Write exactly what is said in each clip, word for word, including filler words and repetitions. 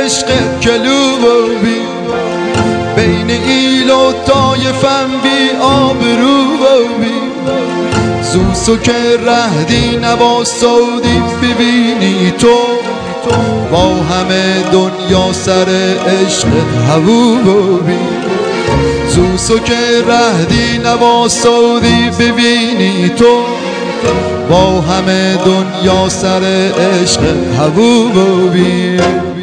عشق کلوبی بین ایل و طایفم بی آبروبی زوسو که رهدی نوا سودی ببینی تو با همه دنیا سر عشق حبوبی زوسو که رهدی نوا سودی ببینی تو با همه دنیا سر عشق حبوبی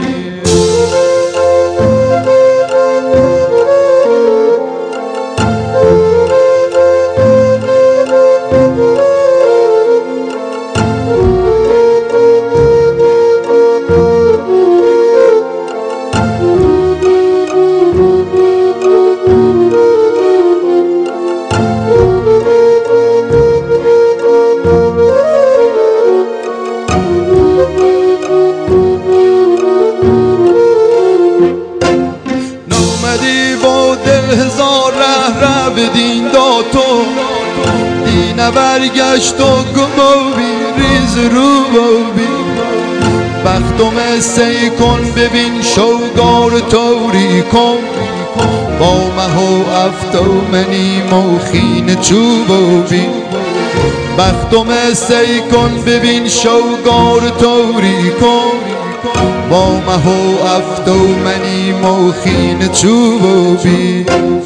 هزار ره ره بدین دا تو دینه برگشت و گموی ریز رو بوی بختم سی کن ببین شوگار توری کن با مه و افتو منی موخین چوبوی بختم سی کن ببین شوگار توری کن با مه و افتو منی موخین چوبوی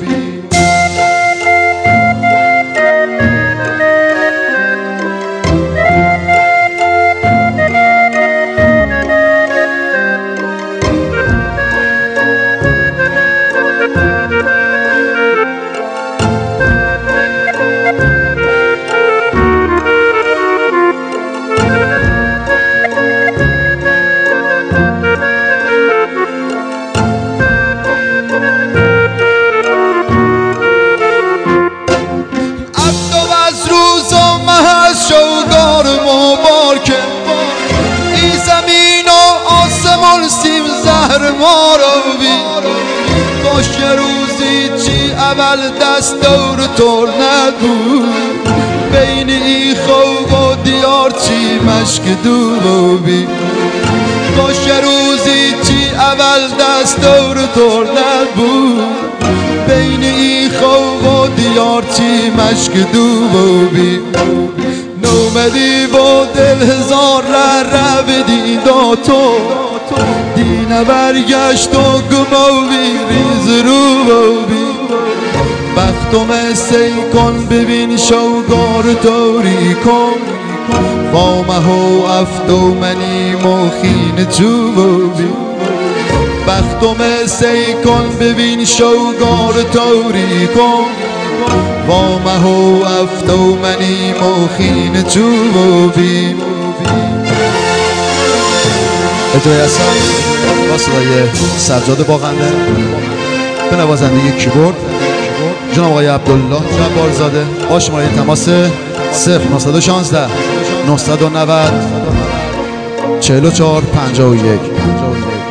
شوگار مبارکه این زمین و آسمان سیم زهر ما رو بی باش یه روزی چی اول دست دور تور نبود بین ای خوب و دیار چی مشک دو بی باش یه روزی چی اول دست دور تور نبود بین ای خوب و دیار چی مشک دو بی نومدی با دل هزار ره ره بدی دا تو دینه برگشت و گموی ریز رو بوی بختم سی کن ببین شوگار توری کن با مه و افتو منی موخین چوبوی بختم سی کن ببین شوگار توری کن با مه و افتو منی موخین چوبوی اجرای اصلا با صدای سجاد باغنده به نوازنده کیبورد جناب آقای عبدالله جبارزاده با شماره تماس صفر نه یک شش نه نه نه صفر چهار و چهار پنجاه و یک